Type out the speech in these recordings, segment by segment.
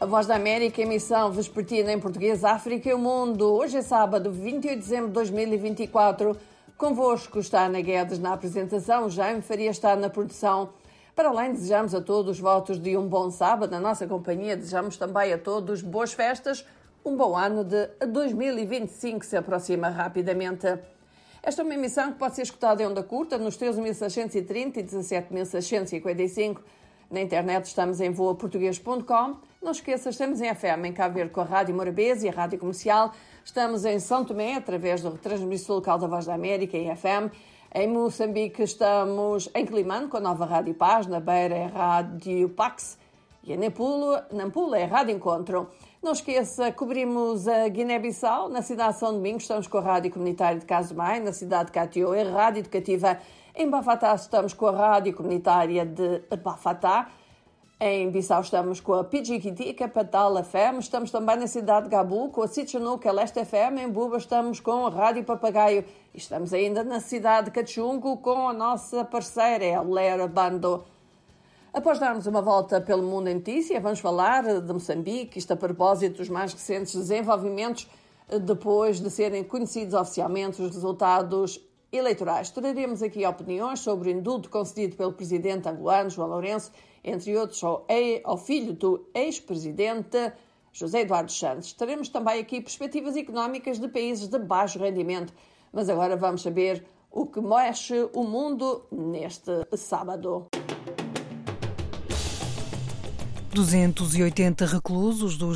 A Voz da América, emissão vespertina em português, África e o Mundo. Hoje é sábado, 28 de dezembro de 2024. Convosco está Ana Guedes na apresentação, Jaime Faria está na produção. Para além, desejamos a todos votos de um bom sábado. Na nossa companhia, desejamos também a todos boas festas. Um bom ano de 2025 que se aproxima rapidamente. Esta é uma emissão que pode ser escutada em onda curta nos 13.630 e 17.655. Na internet estamos em voaportuguês.com. Não esqueças, estamos em FM em Cabo Verde com a Rádio Morabeza e a Rádio Comercial. Estamos em São Tomé, através do retransmissor local da Voz da América, em FM. Em Moçambique estamos em Climane, com a nova Rádio Paz. Na Beira é Rádio Pax. E em Nampula é Rádio Encontro. Não esqueça, cobrimos a Guiné-Bissau. Na cidade de São Domingos estamos com a Rádio Comunitária de Casumai. Na cidade de Catió é Rádio Educativa. Em Bafatá estamos com a Rádio Comunitária de Bafatá. Em Bissau estamos com a Pidjiquiti, Capital FM. Estamos também na cidade de Gabu com a Sitchanuca, Leste FM. Em Buba estamos com a Rádio Papagaio. E estamos ainda na cidade de Cachungo com a nossa parceira, a Lera Bando. Após darmos uma volta pelo mundo em notícia, vamos falar de Moçambique, isto a propósito dos mais recentes desenvolvimentos, depois de serem conhecidos oficialmente os resultados eleitorais. Traremos aqui opiniões sobre o indulto concedido pelo presidente angolano, João Lourenço, entre outros ao filho do ex-presidente José Eduardo Santos. Teremos também aqui perspectivas económicas de países de baixo rendimento. Mas agora vamos saber o que mexe o mundo neste sábado. 280 reclusos dos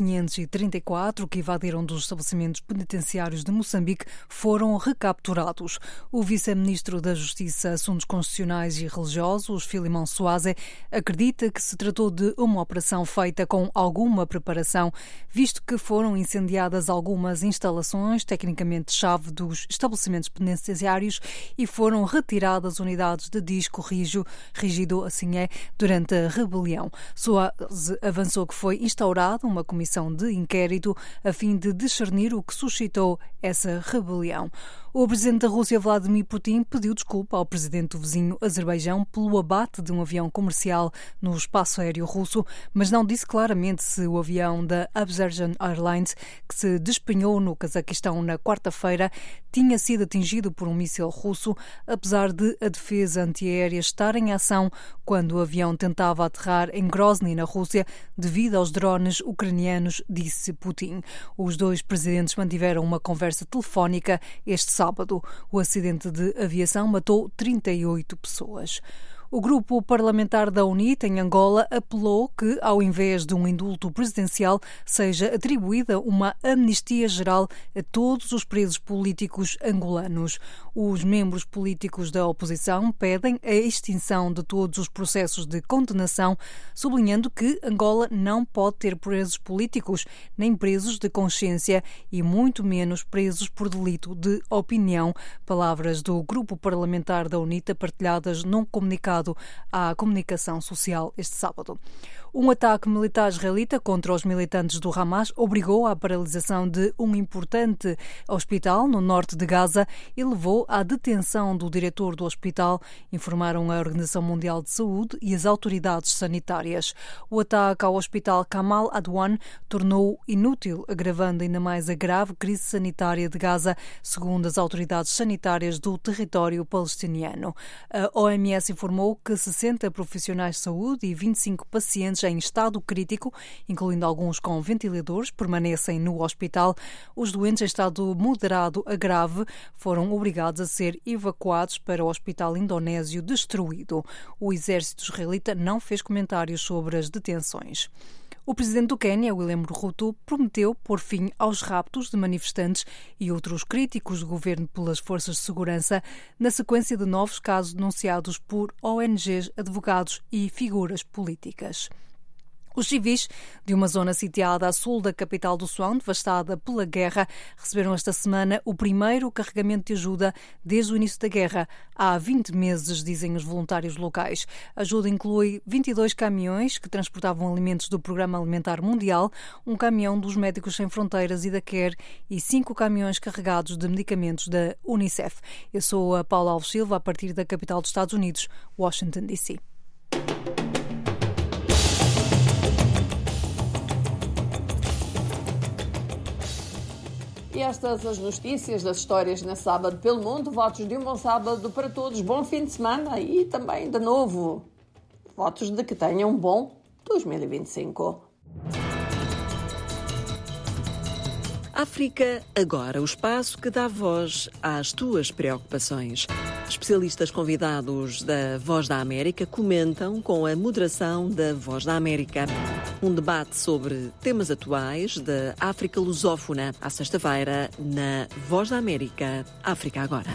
1.534 que evadiram dos estabelecimentos penitenciários de Moçambique foram recapturados. O vice-ministro da Justiça, Assuntos Constitucionais e Religiosos, Filimão Soaze, acredita que se tratou de uma operação feita com alguma preparação, visto que foram incendiadas algumas instalações tecnicamente-chave dos estabelecimentos penitenciários e foram retiradas unidades de disco rígido, assim é, durante a rebelião. Soaze avançou que foi instaurada uma comissão de inquérito a fim de discernir o que suscitou essa rebelião. O presidente da Rússia, Vladimir Putin, pediu desculpa ao presidente do vizinho Azerbaijão pelo abate de um avião comercial no espaço aéreo russo, mas não disse claramente se o avião da Azerbaijan Airlines, que se despenhou no Cazaquistão na quarta-feira, tinha sido atingido por um míssil russo, apesar de a defesa antiaérea estar em ação quando o avião tentava aterrar em Grozny, na Rússia, devido aos drones ucranianos, disse Putin. Os dois presidentes mantiveram uma conversa telefónica este sábado. O acidente de aviação matou 38 pessoas. O grupo parlamentar da UNITA em Angola apelou que, ao invés de um indulto presidencial, seja atribuída uma amnistia geral a todos os presos políticos angolanos. Os membros políticos da oposição pedem a extinção de todos os processos de condenação, sublinhando que Angola não pode ter presos políticos, nem presos de consciência e muito menos presos por delito de opinião. Palavras do grupo parlamentar da UNITA partilhadas num comunicado à comunicação social este sábado. Um ataque militar israelita contra os militantes do Hamas obrigou à paralisação de um importante hospital no norte de Gaza e levou à detenção do diretor do hospital, informaram a Organização Mundial de Saúde e as autoridades sanitárias. O ataque ao hospital Kamal Adwan tornou inútil, agravando ainda mais a grave crise sanitária de Gaza, segundo as autoridades sanitárias do território palestiniano. A OMS informou que 60 profissionais de saúde e 25 pacientes em estado crítico, incluindo alguns com ventiladores, permanecem no hospital. Os doentes em estado moderado a grave foram obrigados a ser evacuados para o hospital indonésio destruído. O exército israelita não fez comentários sobre as detenções. O presidente do Quênia, William Ruto, prometeu pôr fim aos raptos de manifestantes e outros críticos do governo pelas forças de segurança, na sequência de novos casos denunciados por ONGs, advogados e figuras políticas. Os civis de uma zona sitiada a sul da capital do Sudão, devastada pela guerra, receberam esta semana o primeiro carregamento de ajuda desde o início da guerra. Há 20 meses, dizem os voluntários locais. A ajuda inclui 22 caminhões que transportavam alimentos do Programa Alimentar Mundial, um caminhão dos Médicos Sem Fronteiras e da CARE e 5 caminhões carregados de medicamentos da Unicef. Eu sou a Paula Alves Silva, a partir da capital dos Estados Unidos, Washington, D.C. E estas as notícias das histórias nesse sábado pelo mundo. Votos de um bom sábado para todos. Bom fim de semana e também, de novo, votos de que tenham um bom 2025. África Agora, o espaço que dá voz às tuas preocupações. Especialistas convidados da Voz da América comentam com a moderação da Voz da América. Um debate sobre temas atuais da África lusófona, à sexta-feira, na Voz da América, África Agora.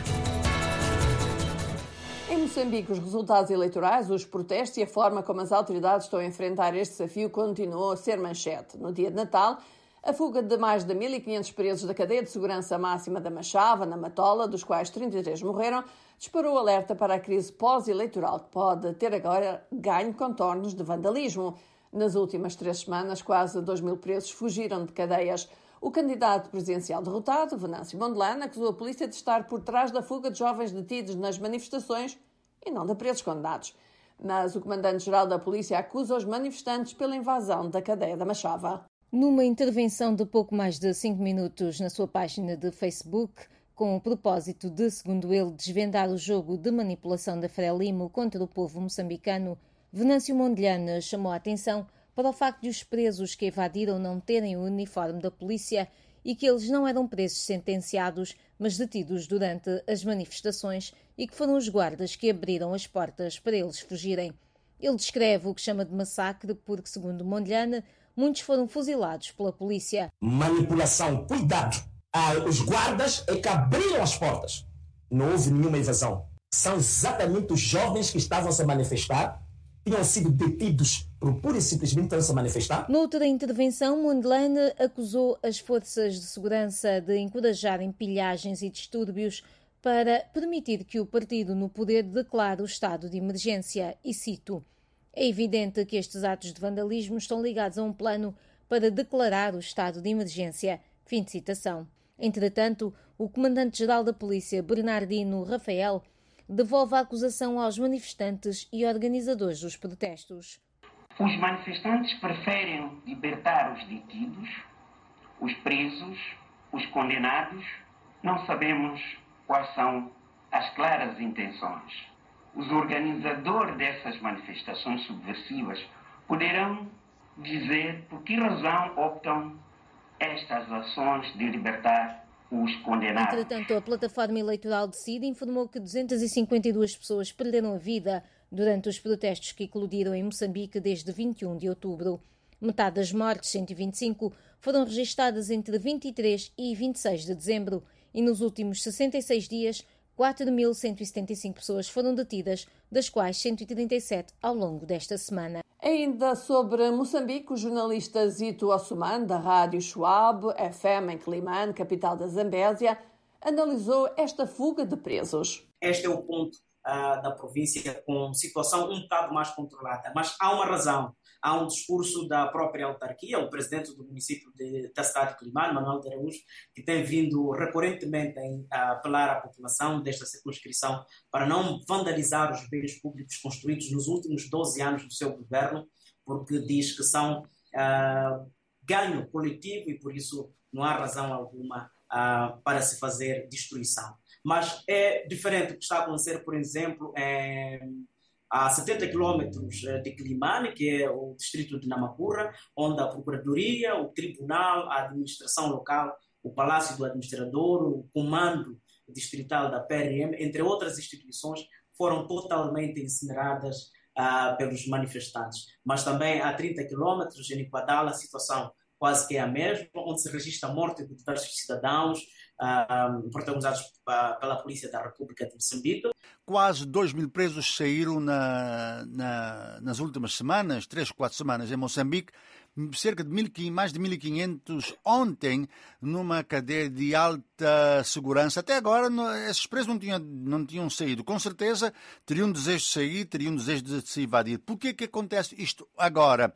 Em Moçambique, os resultados eleitorais, os protestos e a forma como as autoridades estão a enfrentar este desafio continuam a ser manchete. No dia de Natal, a fuga de mais de 1.500 presos da cadeia de segurança máxima da Machava, na Matola, dos quais 33 morreram, disparou alerta para a crise pós-eleitoral, que pode ter agora ganho contornos de vandalismo. Nas últimas 3 semanas, quase 2.000 presos fugiram de cadeias. O candidato presidencial derrotado, Venâncio Mondlane, acusou a polícia de estar por trás da fuga de jovens detidos nas manifestações e não de presos condenados. Mas o comandante-geral da polícia acusa os manifestantes pela invasão da cadeia da Machava. Numa intervenção de pouco mais de 5 minutos na sua página de Facebook, com o propósito de, segundo ele, desvendar o jogo de manipulação da Frelimo contra o povo moçambicano, Venâncio Mondlane chamou a atenção para o facto de os presos que evadiram não terem o uniforme da polícia e que eles não eram presos sentenciados, mas detidos durante as manifestações e que foram os guardas que abriram as portas para eles fugirem. Ele descreve o que chama de massacre porque, segundo Mondlane, muitos foram fuzilados pela polícia. Manipulação, cuidado! Os guardas é que abriram as portas. Não houve nenhuma invasão. São exatamente os jovens que estavam a se manifestar, tinham sido detidos por pura e simplesmente não se manifestar. Noutra intervenção, Mondlane acusou as forças de segurança de encorajarem pilhagens e distúrbios para permitir que o partido no poder declare o estado de emergência. E cito: "É evidente que estes atos de vandalismo estão ligados a um plano para declarar o estado de emergência." Fim de citação. Entretanto, o comandante-geral da polícia, Bernardino Rafael, devolve a acusação aos manifestantes e organizadores dos protestos. Os manifestantes preferem libertar os detidos, os presos, os condenados. Não sabemos quais são as claras intenções. Os organizadores dessas manifestações subversivas poderão dizer por que razão optam estas ações de libertar os condenados. Entretanto, a plataforma eleitoral Decide informou que 252 pessoas perderam a vida durante os protestos que eclodiram em Moçambique desde 21 de outubro. Metade das mortes, 125, foram registadas entre 23 e 26 de dezembro e nos últimos 66 dias 4.175 pessoas foram detidas, das quais 137 ao longo desta semana. Ainda sobre Moçambique, o jornalista Zito Ossuman, da Rádio Schwab FM em Quelimane, capital da Zambésia, analisou esta fuga de presos. Este é o ponto da província com situação um bocado mais controlada, mas há uma razão. Há um discurso da própria autarquia, o presidente do município da cidade de Quelimane, Manuel de Araújo, que tem vindo recorrentemente a apelar à população desta circunscrição para não vandalizar os bens públicos construídos nos últimos 12 anos do seu governo, porque diz que são ganho coletivo e por isso não há razão alguma para se fazer destruição. Mas é diferente do que está a acontecer, por exemplo, a 70 quilômetros de Quelimane, que é o distrito de Namakura, onde a Procuradoria, o Tribunal, a administração local, o Palácio do Administrador, o Comando Distrital da PRM, entre outras instituições, foram totalmente incineradas pelos manifestantes. Mas também a 30 quilômetros, em Iguadala, a situação quase que é a mesma, onde se registra a morte de diversos cidadãos protagonizados pela Polícia da República de Moçambique. Quase 2.000 presos saíram nas últimas semanas, 3, 4 semanas em Moçambique, cerca de mais de 1.500 ontem numa cadeia de alta segurança. Até agora esses presos não tinham saído. Com certeza teriam desejo de sair, teriam desejo de se evadir. Por que acontece isto agora?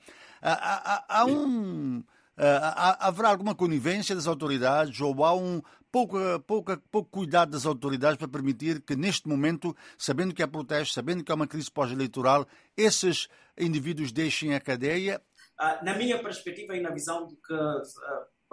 Haverá alguma conivência das autoridades ou há pouco cuidado das autoridades para permitir que, neste momento, sabendo que há protestos, sabendo que há uma crise pós-eleitoral, esses indivíduos deixem a cadeia? Na minha perspectiva e na visão do que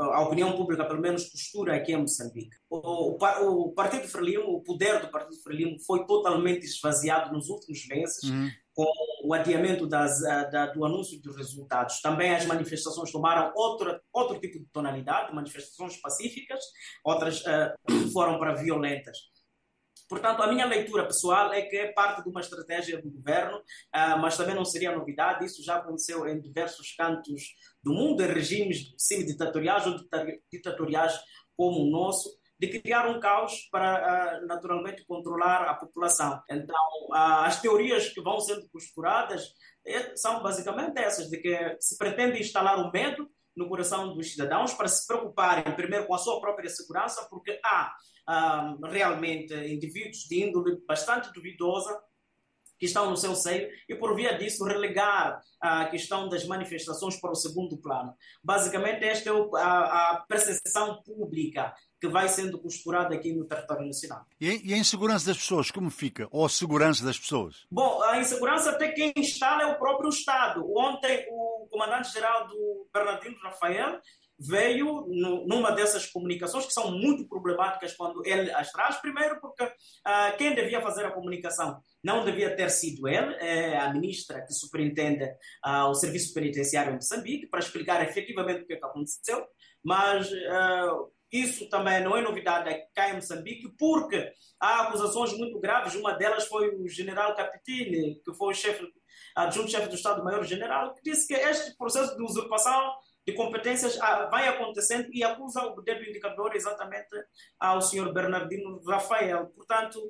a opinião pública, pelo menos, postura aqui em Moçambique. O Partido Frelimo, o poder do Partido Frelimo foi totalmente esvaziado nos últimos meses, com o adiamento do anúncio dos resultados. Também as manifestações tomaram outro tipo de tonalidade, manifestações pacíficas, outras foram para violentas. Portanto, a minha leitura pessoal é que é parte de uma estratégia do governo, mas também não seria novidade. Isso já aconteceu em diversos cantos do mundo, em regimes semi-ditatoriais ou ditatoriais como o nosso, de criar um caos para, naturalmente, controlar a população. Então, as teorias que vão sendo costuradas são basicamente essas, de que se pretende instalar o medo no coração dos cidadãos para se preocuparem primeiro com a sua própria segurança, porque há realmente indivíduos de índole bastante duvidosa que estão no seu seio e, por via disso, relegar a questão das manifestações para o segundo plano. Basicamente, esta é a percepção pública que vai sendo costurada aqui no território nacional. E a insegurança das pessoas, como fica? Ou a segurança das pessoas? Bom, a insegurança até quem instala é o próprio Estado. Ontem, o comandante-geral do Bernardino Rafael veio numa dessas comunicações que são muito problemáticas quando ele as traz. Primeiro porque quem devia fazer a comunicação não devia ter sido ele, é a ministra que superintende o Serviço Penitenciário em Moçambique, para explicar efetivamente o que aconteceu, mas isso também não é novidade cá em Moçambique, porque há acusações muito graves. Uma delas foi o general Capitini, que foi o adjunto-chefe do Estado-Maior-General, que disse que este processo de usurpação de competências vai acontecendo e acusa o dedo indicador exatamente ao senhor Bernardino Rafael. Portanto,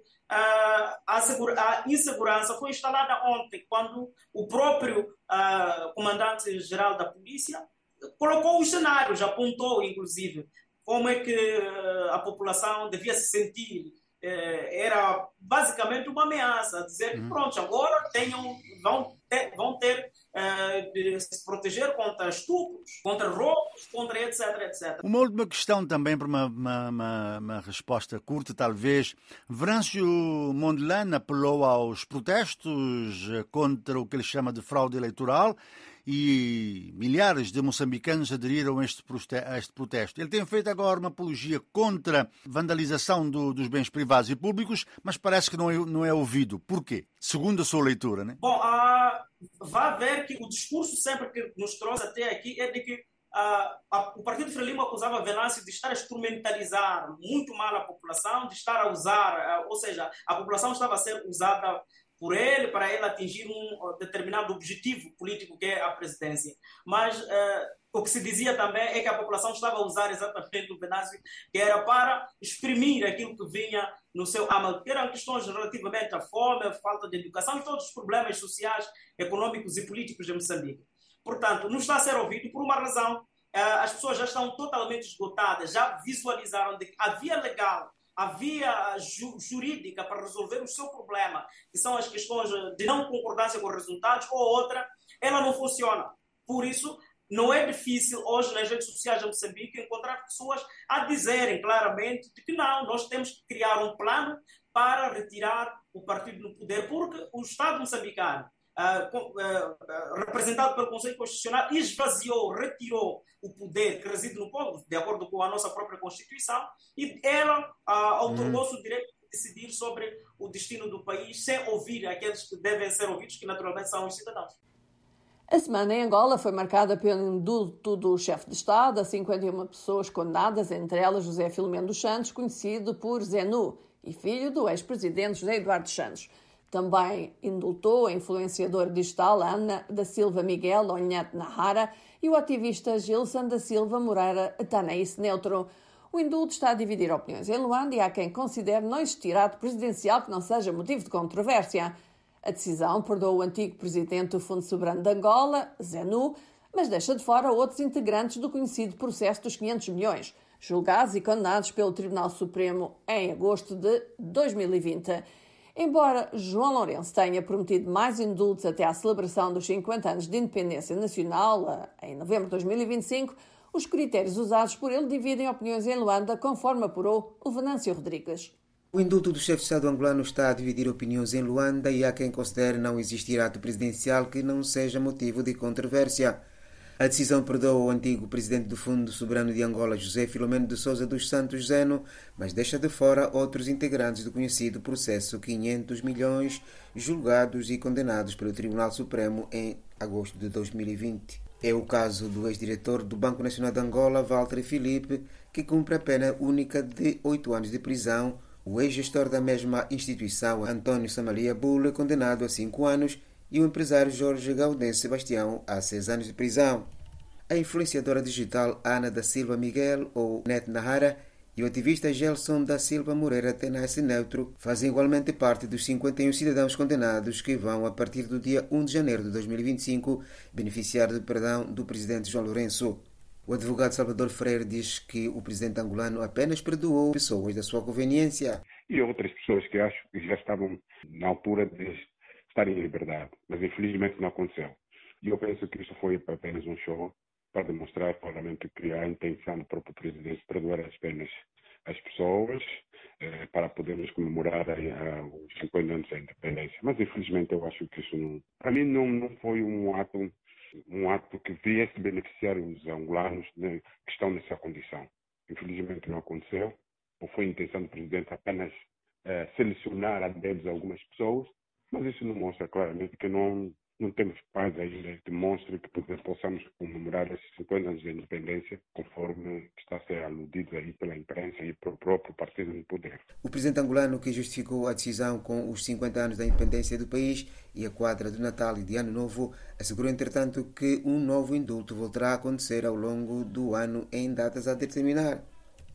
a insegurança foi instalada ontem, quando o próprio comandante-geral da polícia colocou os cenários, apontou, inclusive, como é que a população devia se sentir. Era basicamente uma ameaça, dizer que pronto, agora vão ter de se proteger contra estupros, contra roubos, contra etc, etc. Uma última questão também, para uma resposta curta, talvez. Venâncio Mondlane apelou aos protestos contra o que ele chama de fraude eleitoral e milhares de moçambicanos aderiram a este protesto. Ele tem feito agora uma apologia contra a vandalização dos bens privados e públicos, mas parece que não é ouvido. Por quê? Segundo a sua leitura, né? Bom, vai ver que o discurso sempre que nos trouxe até aqui é de que o Partido Frelimo acusava Venâncio de estar a instrumentalizar muito mal a população, de estar a usar, ou seja, a população estava a ser usada por ele, para ele atingir um determinado objetivo político que é a presidência. Mas o que se dizia também é que a população estava a usar exatamente o Venâncio, que era para exprimir aquilo que vinha no seu âmago, que eram questões relativamente à fome, à falta de educação e todos os problemas sociais, econômicos e políticos de Moçambique. Portanto, não está a ser ouvido por uma razão. As pessoas já estão totalmente esgotadas, já visualizaram de que a via legal, a via jurídica para resolver o seu problema, que são as questões de não concordância com os resultados, ou outra, ela não funciona. Por isso, não é difícil hoje nas redes sociais de Moçambique encontrar pessoas a dizerem claramente de que não, nós temos que criar um plano para retirar o partido do poder, porque o Estado moçambicano, representado pelo Conselho Constitucional, esvaziou, retirou o poder que reside no povo, de acordo com a nossa própria Constituição, e ela outorgou-se o direito de decidir sobre o destino do país sem ouvir aqueles que devem ser ouvidos, que naturalmente são os cidadãos. A semana em Angola foi marcada pelo indulto do chefe de Estado a 51 pessoas condenadas, entre elas José Filomeno dos Santos, conhecido por Zenu, e filho do ex-presidente José Eduardo Santos. Também indultou a influenciadora digital Ana da Silva Miguel Onhete Nahara e o ativista Gilson da Silva Moreira Tanaíse Neutro. O indulto está a dividir opiniões em Luanda e há quem considere não existir ato presidencial que não seja motivo de controvérsia. A decisão perdoa o antigo presidente do Fundo Soberano de Angola, Zenu, mas deixa de fora outros integrantes do conhecido processo dos 500 milhões, julgados e condenados pelo Tribunal Supremo em agosto de 2020. Embora João Lourenço tenha prometido mais indultos até à celebração dos 50 anos de independência nacional, em novembro de 2025, os critérios usados por ele dividem opiniões em Luanda, conforme apurou o Venâncio Rodrigues. O indulto do chefe de Estado angolano está a dividir opiniões em Luanda e há quem considere não existir ato presidencial que não seja motivo de controvérsia. A decisão perdoa o antigo presidente do Fundo Soberano de Angola, José Filomeno de Sousa dos Santos Zeno, mas deixa de fora outros integrantes do conhecido processo 500 milhões, julgados e condenados pelo Tribunal Supremo em agosto de 2020. É o caso do ex-diretor do Banco Nacional de Angola, Walter Filipe, que cumpre a pena única de 8 anos de prisão. O ex-gestor da mesma instituição, António Samaria Bulle, condenado a 5 anos, e o empresário Jorge Gaudêncio Sebastião a 6 anos de prisão. A influenciadora digital Ana da Silva Miguel, ou Net Nahara, e o ativista Gelson da Silva Moreira Tenassi Neutro fazem igualmente parte dos 51 cidadãos condenados que vão, a partir do dia 1 de janeiro de 2025, beneficiar do perdão do presidente João Lourenço. O advogado Salvador Freire diz que o presidente angolano apenas perdoou pessoas da sua conveniência. E outras pessoas que acho que já estavam na altura de estarem em liberdade, mas infelizmente não aconteceu. E eu penso que isso foi apenas um show para demonstrar claramente que há a intenção do próprio presidente de perdoar apenas as pessoas para podermos comemorar os 50 anos da independência. Mas infelizmente eu acho que isso para mim não foi um ato que viesse beneficiar os angolanos que estão nessa condição. Infelizmente não aconteceu, ou foi a intenção do presidente apenas selecionar a dedos algumas pessoas, mas isso não mostra claramente que não temos paz ainda, que mostre que possamos comemorar esses 50 anos de independência, conforme está a ser aludido aí pela imprensa e pelo próprio partido no poder. O presidente angolano, que justificou a decisão com os 50 anos da independência do país e a quadra do Natal e de Ano Novo, assegurou, entretanto, que um novo indulto voltará a acontecer ao longo do ano em datas a determinar.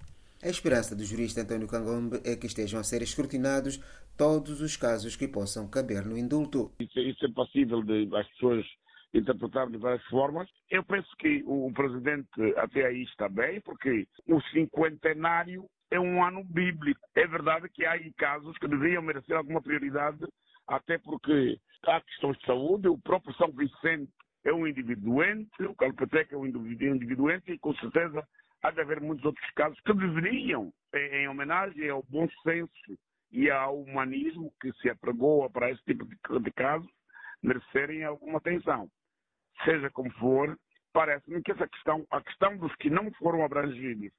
A esperança do jurista António Cangombe é que estejam a ser escrutinados todos os casos que possam caber no indulto. Isso é passível de as pessoas interpretar de várias formas. Eu penso que o presidente até aí está bem, porque o cinquentenário é um ano bíblico. É verdade que há aí casos que deveriam merecer alguma prioridade, até porque há questões de saúde. O próprio São Vicente é um indivíduo doente, o Calpeteca é um indivíduo doente e, com certeza, há de haver muitos outros casos que deveriam, em homenagem ao bom senso e ao humanismo que se apregou para esse tipo de casos, merecerem alguma atenção. Seja como for, parece-me que a questão dos que não foram abrangidos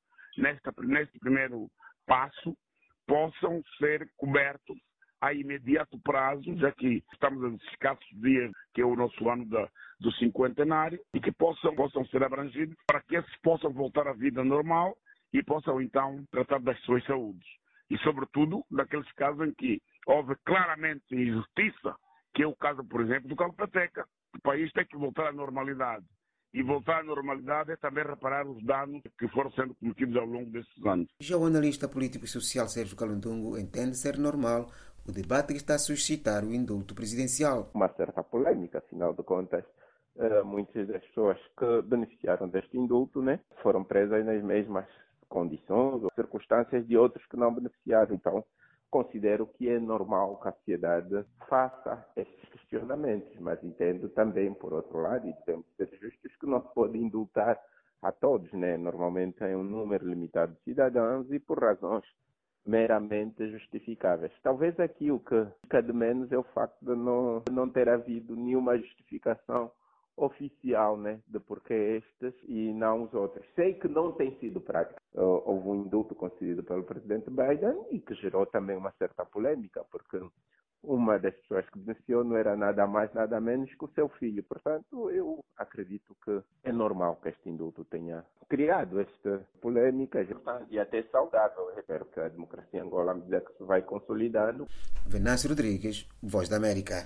neste primeiro passo possam ser cobertos a imediato prazo, já que estamos a escassos dias, que é o nosso ano do cinquentenário, e que possam ser abrangidos para que esses possam voltar à vida normal e possam então tratar das suas saúdes. E sobretudo naqueles casos em que houve claramente injustiça, que é o caso, por exemplo, do Calpeteca. O país tem que voltar à normalidade. E voltar à normalidade é também reparar os danos que foram sendo cometidos ao longo desses anos. Já o analista político e social Sérgio Calundungo entende ser normal o debate que está a suscitar o indulto presidencial. Uma certa polêmica, afinal de contas, muitas das pessoas que beneficiaram deste indulto, foram presas nas mesmas condições ou circunstâncias de outros que não beneficiaram. Então, considero que é normal que a sociedade faça estes questionamentos, mas entendo também, por outro lado, e devemos ser justos, que não se pode indultar a todos, Normalmente é um número limitado de cidadãos e por razões meramente justificáveis. Talvez aqui o que fica de menos é o facto de não ter havido nenhuma justificação oficial, de porquê estes e não os outros. Sei que não tem sido prático. Houve um indulto concedido pelo presidente Biden e que gerou também uma certa polêmica, porque uma das pessoas que beneficiou não era nada mais, nada menos que o seu filho. Portanto, eu acredito que é normal que este indulto tenha criado esta polêmica e até saudável. Eu espero que a democracia em Angola, à medida que se vai consolidando. Venâncio Rodrigues, Voz da América.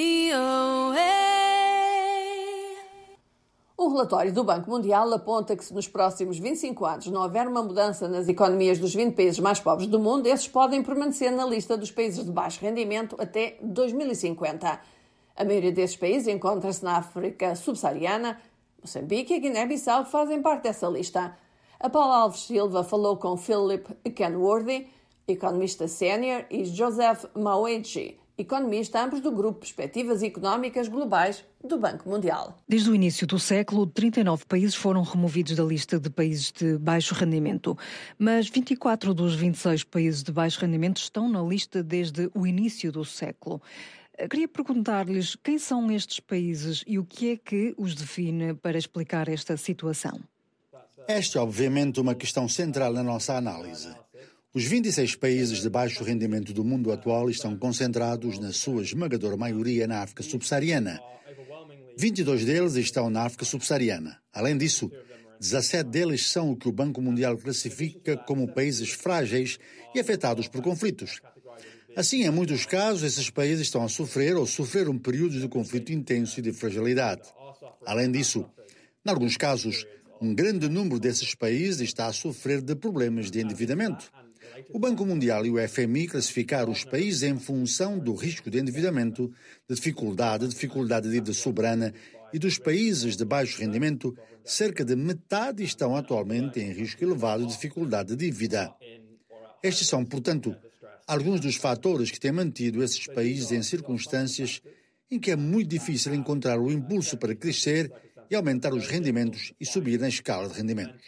O relatório do Banco Mundial aponta que se nos próximos 25 anos não houver uma mudança nas economias dos 20 países mais pobres do mundo, esses podem permanecer na lista dos países de baixo rendimento até 2050. A maioria desses países encontra-se na África subsaariana. Moçambique e Guiné-Bissau fazem parte dessa lista. A Paula Alves Silva falou com Philip Kenworthy, economista sénior, e Joseph Maueji, economista, ambos do Grupo Perspectivas Económicas Globais do Banco Mundial. Desde o início do século, 39 países foram removidos da lista de países de baixo rendimento, mas 24 dos 26 países de baixo rendimento estão na lista desde o início do século. Queria perguntar-lhes quem são estes países e o que é que os define para explicar esta situação. Esta é, obviamente, uma questão central na nossa análise. Os 26 países de baixo rendimento do mundo atual estão concentrados, na sua esmagadora maioria, na África subsaariana. 22 deles estão na África subsaariana. Além disso, 17 deles são o que o Banco Mundial classifica como países frágeis e afetados por conflitos. Assim, em muitos casos, esses países estão a sofrer ou sofreram períodos de conflito intenso e de fragilidade. Além disso, em alguns casos, um grande número desses países está a sofrer de problemas de endividamento. O Banco Mundial e o FMI classificaram os países em função do risco de endividamento, de dificuldade de dívida soberana, e dos países de baixo rendimento, cerca de metade estão atualmente em risco elevado de dificuldade de dívida. Estes são, portanto, alguns dos fatores que têm mantido esses países em circunstâncias em que é muito difícil encontrar o impulso para crescer e aumentar os rendimentos e subir na escala de rendimentos.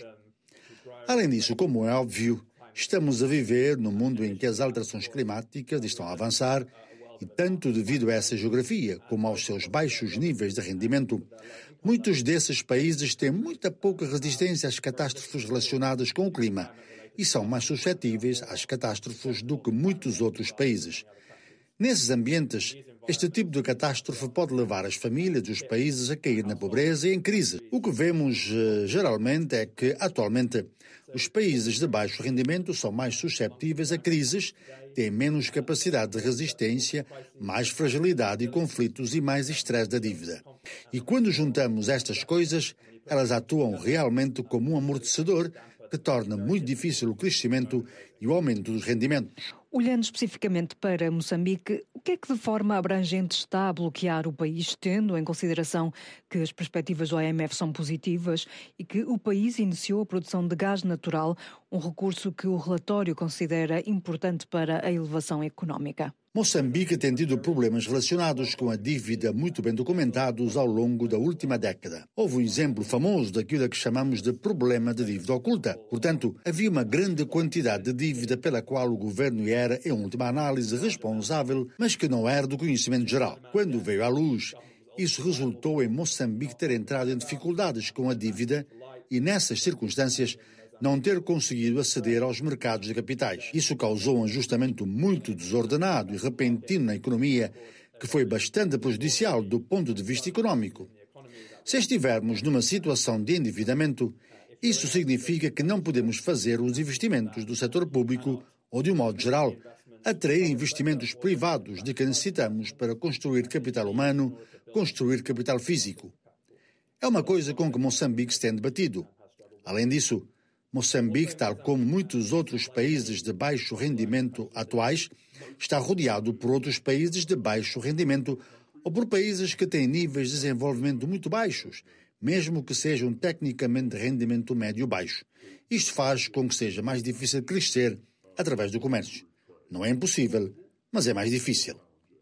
Além disso, como é óbvio, estamos a viver num mundo em que as alterações climáticas estão a avançar e, tanto devido a essa geografia como aos seus baixos níveis de rendimento, muitos desses países têm muita pouca resistência às catástrofes relacionadas com o clima e são mais suscetíveis às catástrofes do que muitos outros países. Nesses ambientes, este tipo de catástrofe pode levar as famílias dos países a cair na pobreza e em crise. O que vemos geralmente é que, atualmente, os países de baixo rendimento são mais susceptíveis a crises, têm menos capacidade de resistência, mais fragilidade e conflitos e mais estresse da dívida. E quando juntamos estas coisas, elas atuam realmente como um amortecedor que torna muito difícil o crescimento e o aumento dos rendimentos. Olhando especificamente para Moçambique, o que é que de forma abrangente está a bloquear o país, tendo em consideração que as perspectivas do IMF são positivas e que o país iniciou a produção de gás natural, um recurso que o relatório considera importante para a elevação económica? Moçambique tem tido problemas relacionados com a dívida muito bem documentados ao longo da última década. Houve um exemplo famoso daquilo que chamamos de problema de dívida oculta. Portanto, havia uma grande quantidade de dívida pela qual o governo era, em última análise, responsável, mas que não era do conhecimento geral. Quando veio à luz, isso resultou em Moçambique ter entrado em dificuldades com a dívida e, nessas circunstâncias, não ter conseguido aceder aos mercados de capitais. Isso causou um ajustamento muito desordenado e repentino na economia, que foi bastante prejudicial do ponto de vista económico. Se estivermos numa situação de endividamento, isso significa que não podemos fazer os investimentos do setor público ou, de um modo geral, atrair investimentos privados de que necessitamos para construir capital humano, construir capital físico. É uma coisa com que Moçambique se tem debatido. Além disso, Moçambique, tal como muitos outros países de baixo rendimento atuais, está rodeado por outros países de baixo rendimento ou por países que têm níveis de desenvolvimento muito baixos, mesmo que sejam tecnicamente de rendimento médio-baixo. Isto faz com que seja mais difícil crescer através do comércio. Não é impossível, mas é mais difícil.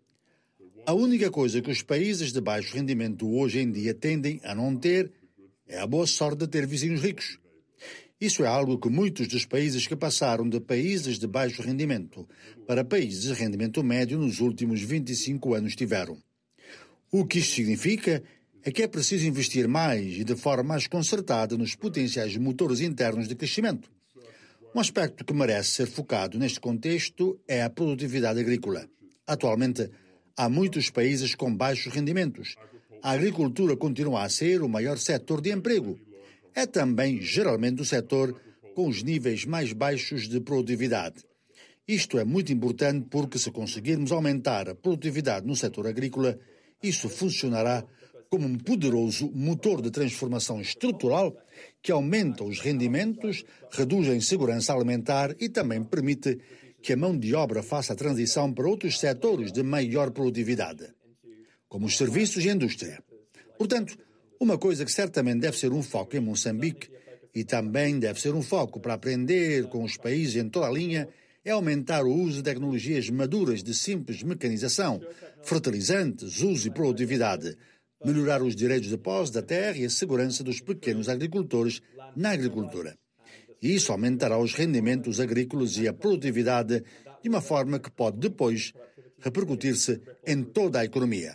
A única coisa que os países de baixo rendimento hoje em dia tendem a não ter é a boa sorte de ter vizinhos ricos. Isso é algo que muitos dos países que passaram de países de baixo rendimento para países de rendimento médio nos últimos 25 anos tiveram. O que isto significa é que é preciso investir mais e de forma mais concertada nos potenciais motores internos de crescimento. Um aspecto que merece ser focado neste contexto é a produtividade agrícola. Atualmente, há muitos países com baixos rendimentos. A agricultura continua a ser o maior setor de emprego. É também, geralmente, o setor com os níveis mais baixos de produtividade. Isto é muito importante porque, se conseguirmos aumentar a produtividade no setor agrícola, isso funcionará como um poderoso motor de transformação estrutural que aumenta os rendimentos, reduz a insegurança alimentar e também permite que a mão de obra faça a transição para outros setores de maior produtividade, como os serviços e a indústria. Portanto, uma coisa que certamente deve ser um foco em Moçambique e também deve ser um foco para aprender com os países em toda a linha é aumentar o uso de tecnologias maduras de simples mecanização, fertilizantes, uso e produtividade, melhorar os direitos de posse da terra e a segurança dos pequenos agricultores na agricultura. E isso aumentará os rendimentos agrícolas e a produtividade de uma forma que pode depois repercutir-se em toda a economia.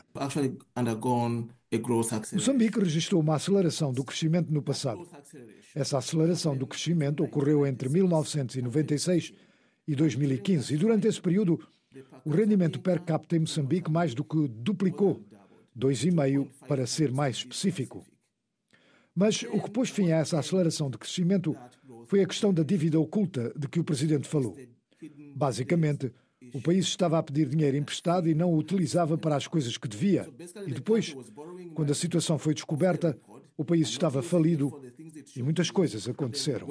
Moçambique registrou uma aceleração do crescimento no passado. Essa aceleração do crescimento ocorreu entre 1996 e 2015 e durante esse período o rendimento per capita em Moçambique mais do que duplicou, 2,5 para ser mais específico. Mas o que pôs fim a essa aceleração de crescimento foi a questão da dívida oculta de que o Presidente falou. Basicamente, o país estava a pedir dinheiro emprestado e não o utilizava para as coisas que devia. E depois, quando a situação foi descoberta, o país estava falido e muitas coisas aconteceram.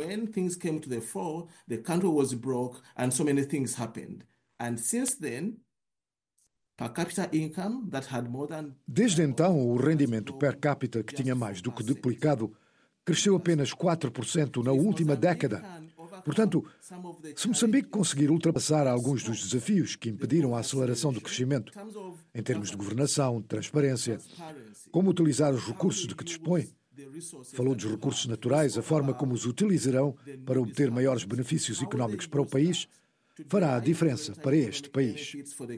Desde então, o rendimento per capita, que tinha mais do que duplicado, cresceu apenas 4% na última década. Portanto, se Moçambique conseguir ultrapassar alguns dos desafios que impediram a aceleração do crescimento, em termos de governação, de transparência, como utilizar os recursos de que dispõe, falou dos recursos naturais, a forma como os utilizarão para obter maiores benefícios económicos para o país, fará a diferença para este país.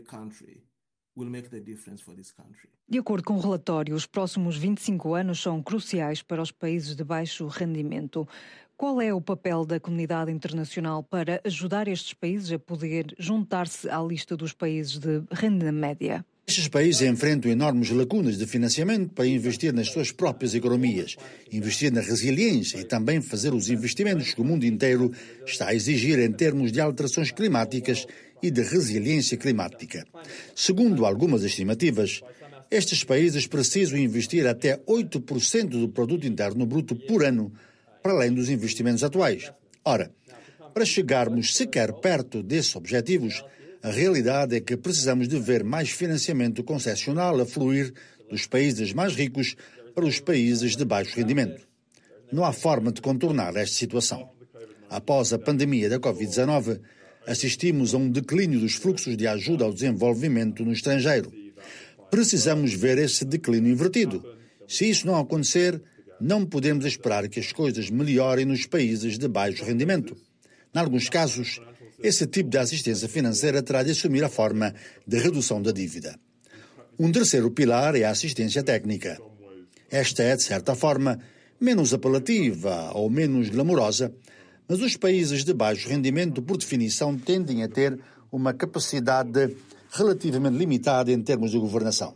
De acordo com o relatório, os próximos 25 anos são cruciais para os países de baixo rendimento. Qual é o papel da comunidade internacional para ajudar estes países a poder juntar-se à lista dos países de renda média? Estes países enfrentam enormes lacunas de financiamento para investir nas suas próprias economias, investir na resiliência e também fazer os investimentos que o mundo inteiro está a exigir em termos de alterações climáticas e de resiliência climática. Segundo algumas estimativas, estes países precisam investir até 8% do produto interno bruto por ano, para além dos investimentos atuais. Ora, para chegarmos sequer perto desses objetivos, a realidade é que precisamos de ver mais financiamento concessional a fluir dos países mais ricos para os países de baixo rendimento. Não há forma de contornar esta situação. Após a pandemia da Covid-19, assistimos a um declínio dos fluxos de ajuda ao desenvolvimento no estrangeiro. Precisamos ver esse declínio invertido. Se isso não acontecer, não podemos esperar que as coisas melhorem nos países de baixo rendimento. Em alguns casos, esse tipo de assistência financeira terá de assumir a forma de redução da dívida. Um terceiro pilar é a assistência técnica. Esta é, de certa forma, menos apelativa ou menos glamourosa, mas os países de baixo rendimento, por definição, tendem a ter uma capacidade relativamente limitada em termos de governação.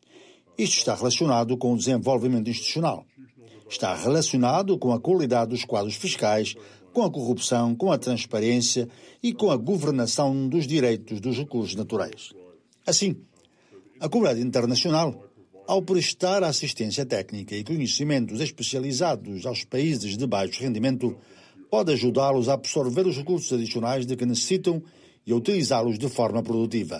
Isto está relacionado com o desenvolvimento institucional. Está relacionado com a qualidade dos quadros fiscais, com a corrupção, com a transparência e com a governação dos direitos dos recursos naturais. Assim, a comunidade internacional, ao prestar assistência técnica e conhecimentos especializados aos países de baixo rendimento, pode ajudá-los a absorver os recursos adicionais de que necessitam e a utilizá-los de forma produtiva.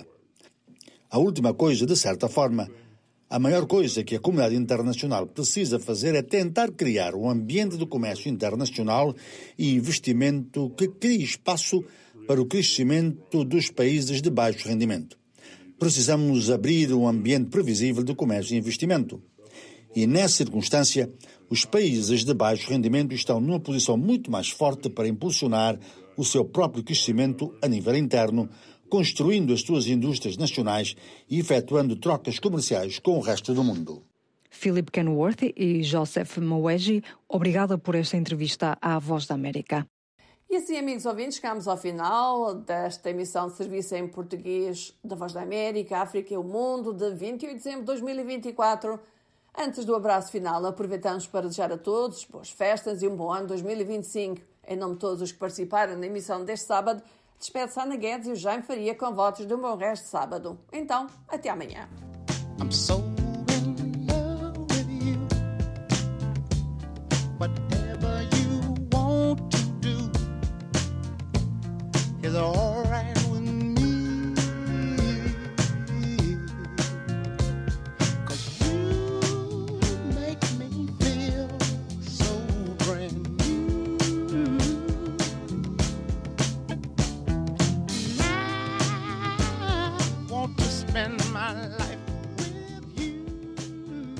A última coisa, de certa forma, a maior coisa que a comunidade internacional precisa fazer é tentar criar um ambiente de comércio internacional e investimento que crie espaço para o crescimento dos países de baixo rendimento. Precisamos abrir um ambiente previsível de comércio e investimento. E, nessa circunstância, os países de baixo rendimento estão numa posição muito mais forte para impulsionar o seu próprio crescimento a nível interno, construindo as suas indústrias nacionais e efetuando trocas comerciais com o resto do mundo. Philip Kenworth e Joseph Moegi, obrigada por esta entrevista à Voz da América. E assim, amigos ouvintes, chegamos ao final desta emissão de serviço em português da Voz da América, África e o Mundo, de 28 de dezembro de 2024. Antes do abraço final, aproveitamos para desejar a todos boas festas e um bom ano 2025. Em nome de todos os que participaram na emissão deste sábado, despede-se Ana Guedes e o Jaime Faria com votos de um bom resto de sábado. Então, até amanhã.